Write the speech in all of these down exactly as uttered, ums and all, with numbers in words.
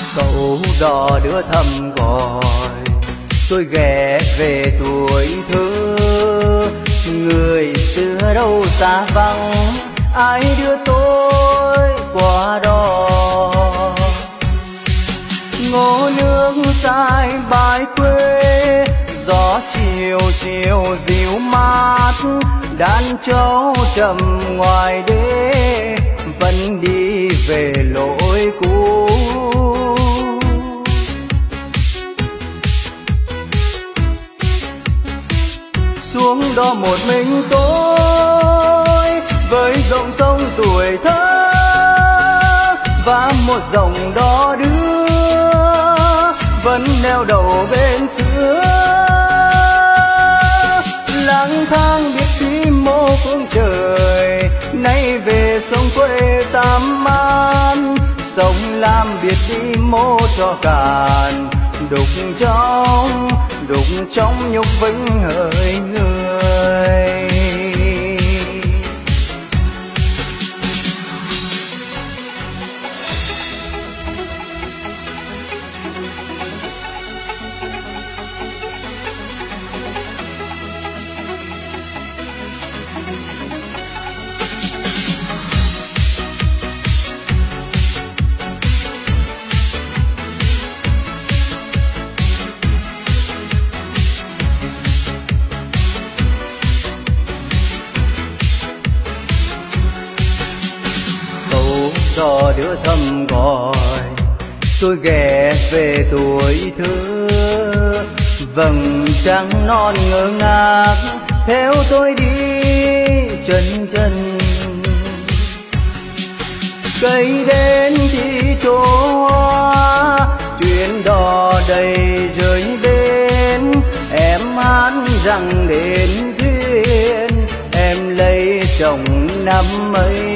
Cậu đò đưa thăm gọi tôi ghé về tuổi thơ, người xưa đâu xa vắng, ai đưa tôi qua đò. Ngô nước dài bãi quê, gió chiều chiều dịu mát, đàn trâu trầm ngoài đê vẫn đi về lối cũ. Xuống đó một mình tôi với dòng sông tuổi thơ và một dòng đò đưa vẫn neo đầu bên xưa. Lang thang biết tìm mô phương trời, nay về sông quê Tam Man. Sông Lam biết đi mô cho cạn, đục trong đục trong nhục vững hỡi người. Đò đưa thăm gọi tôi ghé về tuổi thơ, vầng trăng non ngơ ngác theo tôi đi chân chân. Cây đến thì chỗ hoa, chuyến đò đầy rơi bên. Em hát rằng đến duyên, em lấy chồng năm ấy.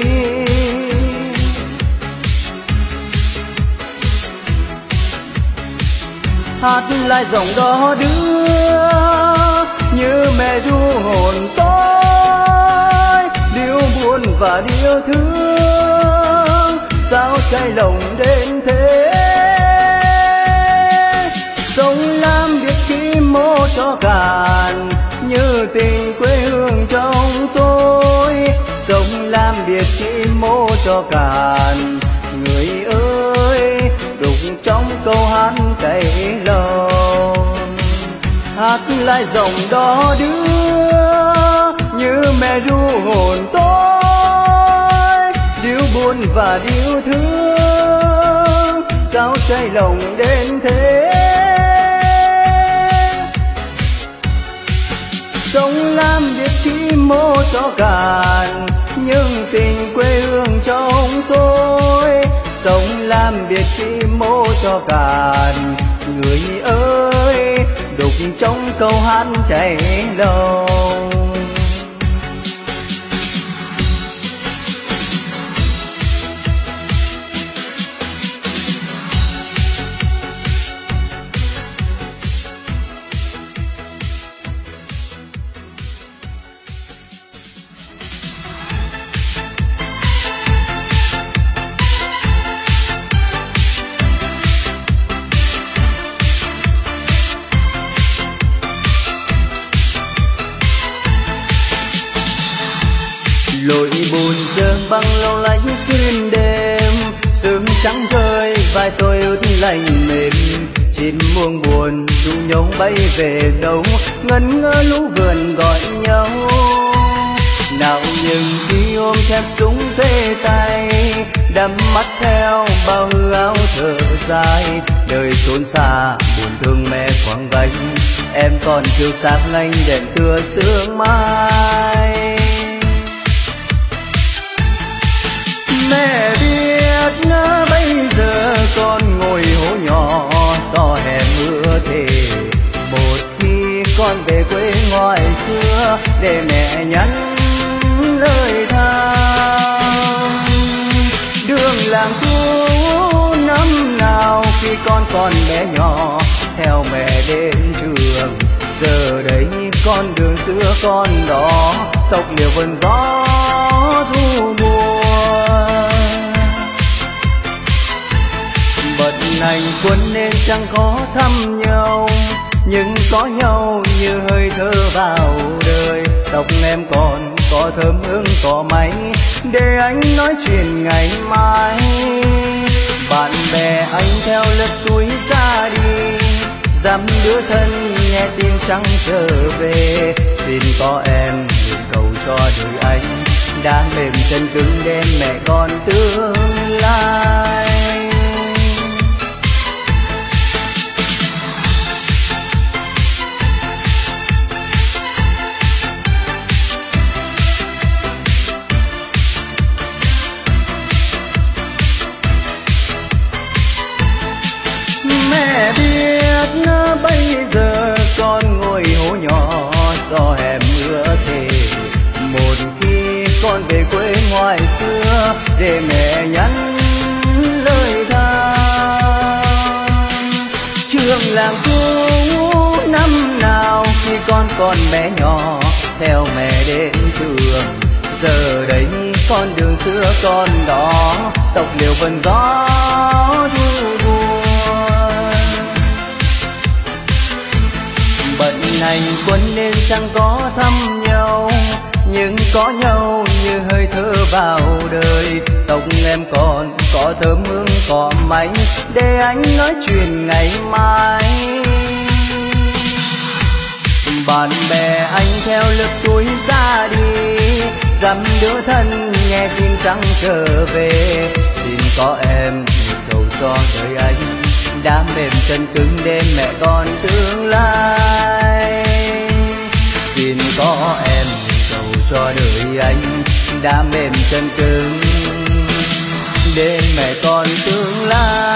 Hát lại dòng đó đưa như mẹ ru hồn tôi, điệu buồn và điệu thương sao cháy lòng đến thế. Sông Lam biết khi mô cho cạn như tình quê hương trong tôi. Sông Lam biết khi mô cho cạn người ơi, đục trong câu hát cháy lòng. Hát lại dòng đó đưa như mẹ ru hồn tôi, điệu buồn và điệu thương sao cháy lòng đến thế. Sông Lam biết khi mô cho cạn nhưng tình quê hương trong tôi. Sông Lam biết khi mô cho cạn người ơi, đục trong câu hát cháy lòng. Lội bùn dơ băng lâu lánh xuyên đêm, sương trắng rơi vai tôi ướt lạnh mềm. Chim muông buồn ru nhau bay về đâu, ngẩn ngơ lũ vườn gọi nhau. Nào nhưng khi ôm thép súng thế tay, đắm mắt theo bao hư áo thở dài. Đời trốn xa buồn thương mẹ quang gánh, em còn chiều sáng anh đèn tưa sương mai. Mẹ biết bây giờ con ngồi hố nhỏ gió hè mưa thề. Một khi con về quê ngoài xưa để mẹ nhắn lời than. Đường làng cũ năm nào khi con còn bé nhỏ theo mẹ đến trường. Giờ đây con đường xưa con đó tóc liều vườn gió ru buồn. Bật hành quân nên chẳng khó thăm nhau, nhưng có nhau như hơi thở vào đời. Tóc em còn có thơm hương cỏ máy, để anh nói chuyện ngày mai. Bạn bè anh theo lướt tuổi ra đi, dám đứa thân nghe tin chẳng trở về. Xin có em nguyện cầu cho đời anh, đã mềm chân cứng đêm mẹ con tương lai. Mẹ biết bây giờ con ngồi hố nhỏ do em mưa thề. Một khi con về quê ngoài xưa, để mẹ nhắn lời tha. Trường làng cũ năm nào khi con còn bé nhỏ, theo mẹ đến trường. Giờ đây con đường xưa còn đó, tộc liều vần gió thu buồn. Bận hành quân nên chẳng có thăm nhau, nhưng có nhau như hơi thở vào đời. Tóc em còn có thơm hương cỏ máy, để anh nói chuyện ngày mai. Bạn bè anh theo lướt tuổi ra đi, dăm đứa thân nghe tin trắng trở về. Xin có em cầu cho đời anh, đã mềm chân cứng đêm mẹ con tương lai. Xin có em cầu cho đời anh, đã mềm chân cứng đêm mẹ con tương lai.